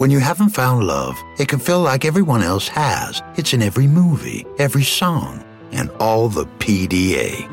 When you haven't found love, it can feel like everyone else has. It's in every movie, every song, and all the PDA.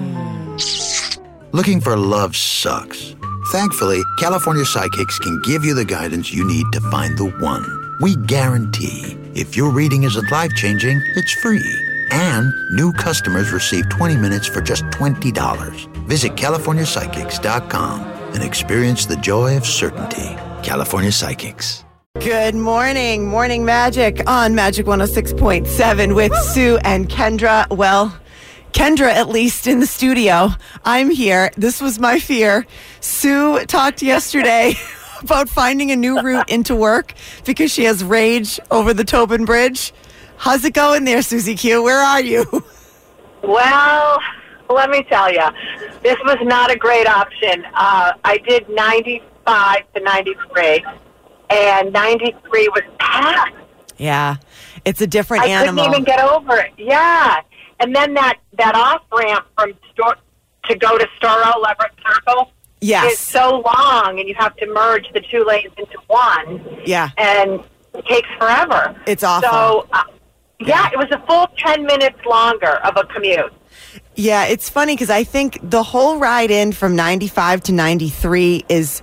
Looking for love sucks. Thankfully, California Psychics can give you the guidance you need to find the one. We guarantee if your reading isn't life-changing, it's free. And new customers receive 20 minutes for just $20. Visit CaliforniaPsychics.com and experience the joy of certainty. California Psychics. Good morning. Morning Magic on Magic 106.7 with Sue and Kendra. Well, Kendra, at least in the studio. I'm here. This was my fear. Sue talked yesterday about finding a new route into work because she has rage over the Tobin Bridge. How's it going there, Susie Q? Where are you? Well, let me tell you, this was not a great option. I did 95 to 93, and 93 was packed. Yeah, it's a different animal. I couldn't even get over it. Yeah. And then that off-ramp from to go to Storrow, Leverett Circle is so long, and you have to merge the two lanes into one. Yeah. And it takes forever. It's awful. So, it was a full 10 minutes longer of a commute. Yeah, it's funny because I think the whole ride in from 95 to 93 is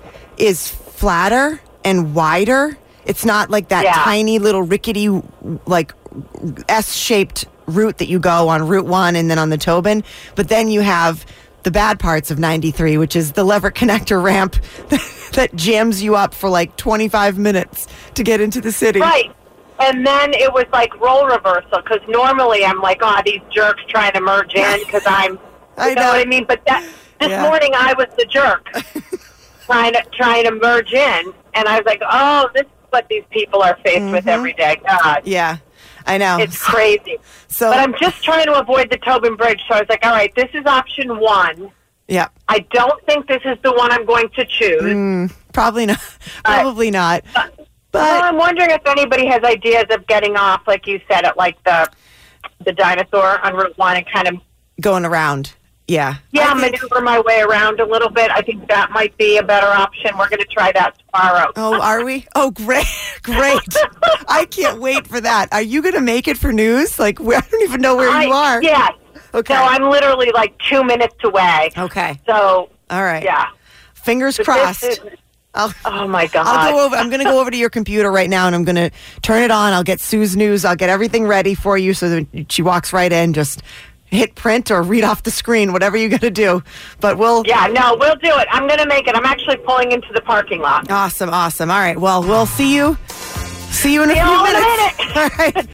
flatter and wider. It's not like that tiny little rickety, like S-shaped route that you go on Route 1 and then on the Tobin. But then you have the bad parts of 93, which is the Leverett Connector ramp that jams you up for like 25 minutes to get into the city. Right. And then it was like role reversal, because normally I'm like, these jerks trying to merge in because I'm, you know what I mean? But this morning I was the jerk trying to merge in, and I was like, this is what these people are faced with every day. God. Yeah, I know. It's crazy. But I'm just trying to avoid the Tobin Bridge, so I was like, all right, this is option one. Yeah. I don't think this is the one I'm going to choose. Probably not. Probably not. Well, I'm wondering if anybody has ideas of getting off, like you said, at like the dinosaur on Route 1 and kind of going around. Yeah. Yeah, maneuver my way around a little bit. I think that might be a better option. We're going to try that tomorrow. Oh, are we? Oh, great. Great. I can't wait for that. Are you going to make it for news? Like, I don't even know where you are. Yes. Okay. So I'm literally like 2 minutes away. Okay. So. All right. Yeah. Fingers crossed. Oh my God! I'm going to go over to your computer right now, and I'm going to turn it on. I'll get Sue's news. I'll get everything ready for you, so that she walks right in. Just hit print or read off the screen, whatever you got to do. But we'll do it. I'm going to make it. I'm actually pulling into the parking lot. Awesome. All right. Well, we'll see you. See you in a few minutes. All right.